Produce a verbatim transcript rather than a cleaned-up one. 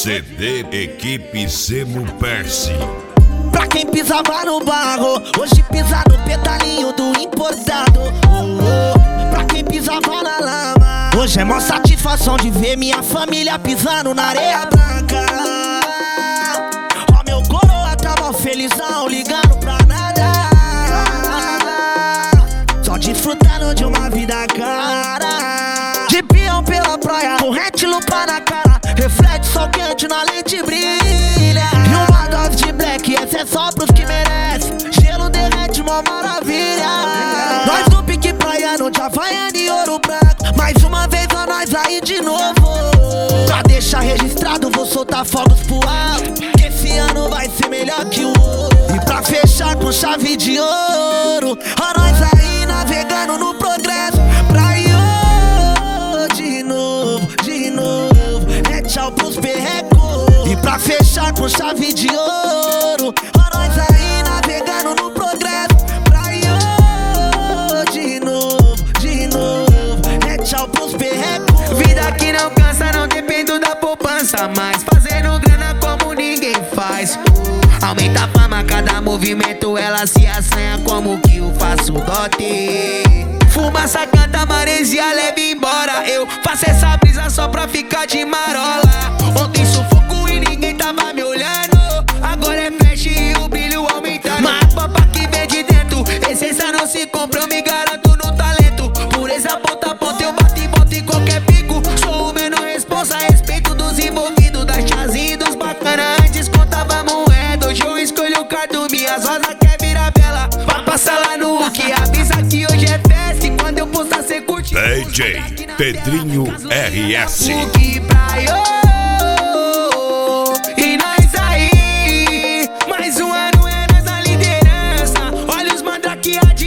C D Equipe Zemo Perse. Pra quem pisava no barro, hoje pisa no pedalinho do importado. Oh, oh. Pra quem pisava na lama, hoje é mó satisfação de ver minha família pisando na areia branca. Ó, meu coroa tava felizão, ligando pra nada, só desfrutando de uma vida cara. De peão pela praia, corrente, lupa na cara, reflete sol quente na lente brilha. E uma dose de black, essa é só pros que merecem. Gelo derrete, mó maravilha. Nós no pique praiano de Havaiana e Ouro Branco, mais uma vez a nós aí de novo. Pra deixar registrado, vou soltar fogos pro alto, que esse ano vai ser melhor que o outro. E pra fechar com chave de ouro, a nós aí navegando no progresso. Praia de novo, de novo, é tchau pros perrecos. E pra fechar com chave de ouro, a nós aí navegando no progresso. Praia de novo, de novo, é tchau pros perrecos. Vida que não cansa, não dependo da poupança, mas fazendo grana como ninguém faz. Aumenta a fama, cada movimento ela se assanha como que eu faço dote. Fumaça canta, maresia leve embora. Eu faço essa brisa só pra ficar de marola. Ontem sufoco e ninguém tava me olhando, agora é flash e o brilho aumentando. Mas papo que vem de dentro, essência não se compra, eu me garanto no talento. Por essa ponta a ponta eu bato e boto em qualquer pico. Sou o menor responsa, respeito dos envolvidos, das tiazinhas e dos bacana. Antes contava moeda, hoje eu escolho o cardo. Minhas rosas quer virar bela, pra passar lá no que avisa que hoje é festa. E quando eu postar cê curte D J Pedrinho R S. O que praia, e nós aí, mais um ano é nós na liderança. Olha os mandrakeados